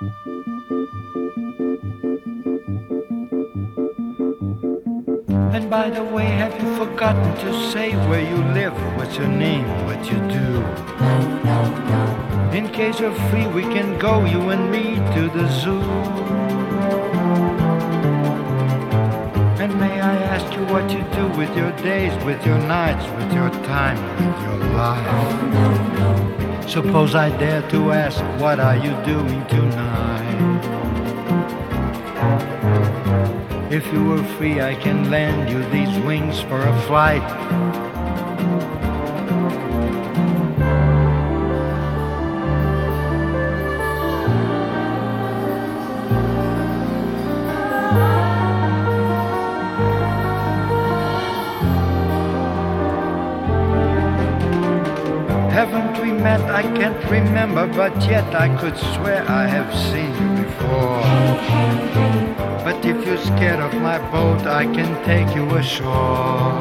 And by the way, have you forgotten to say where you live, what's your name, what you do? In case you're free, we can go, you and me, to the zoo. And may I ask you what you do with your days, with your nights, with your time, with your life? Suppose I dare to ask, what are you doing tonight? If you were free, I can lend you these wings for a flight. Haven't we met? I can't remember, but yet I could swear I have seen you before. But if you're scared of my boat, I can take you ashore.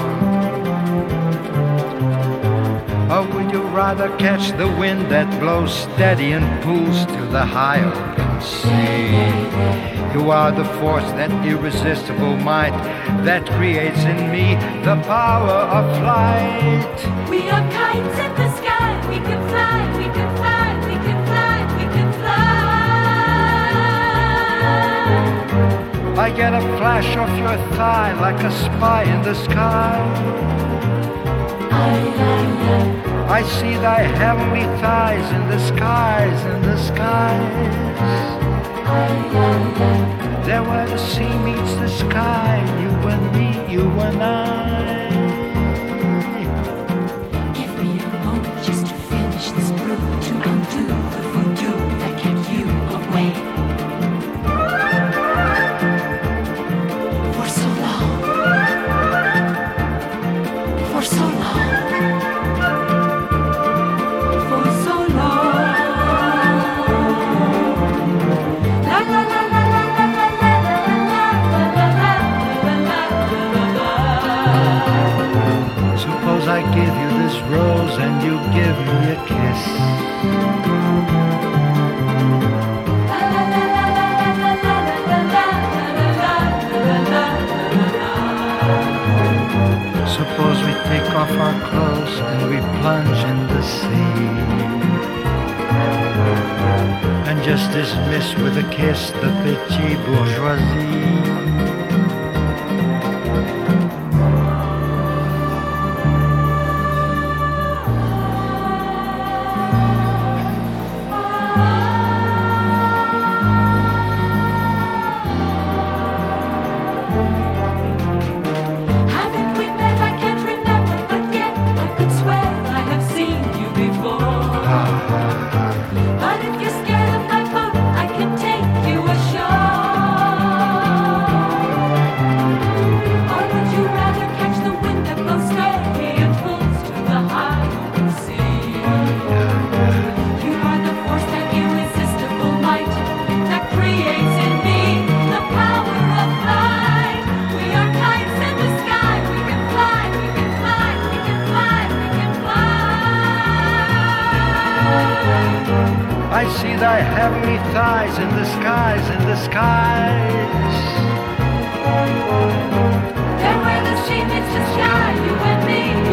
Or would you rather catch the wind that blows steady and pulls to the high open sea? You are the force, that irresistible might that creates in me the power of flight. We are kites in the sky, we can fly, we can fly, we can fly, we can fly. I get a flash of your thigh like a spy in the sky. I see thy heavenly thighs in the skies, in the skies. There where the sea meets the sky, you and me, you and I. Give me a moment just to finish this brew, to undo the voodoo that kept you away. For so long. For so long. For so long. La la la la la la la la la la la. Suppose I give you this rose and you give me a kiss. Suppose we take off our clothes and we plunge in the sea. And just dismiss with a kiss the petite bourgeoisie. Haven't we met? I can't remember, but yet I could swear I have seen you before. But if you're scared of my boat, I can take you ashore. Or would you rather catch the wind that blows steady and pulls to the high open sea? You are the force, that irresistible might that creates in me the power of flight. We are kites in the sky, we can fly, we can fly, we can fly, we can fly. I see thy heavenly thighs in the skies, in the skies. There where the sea meets the sky, you and me.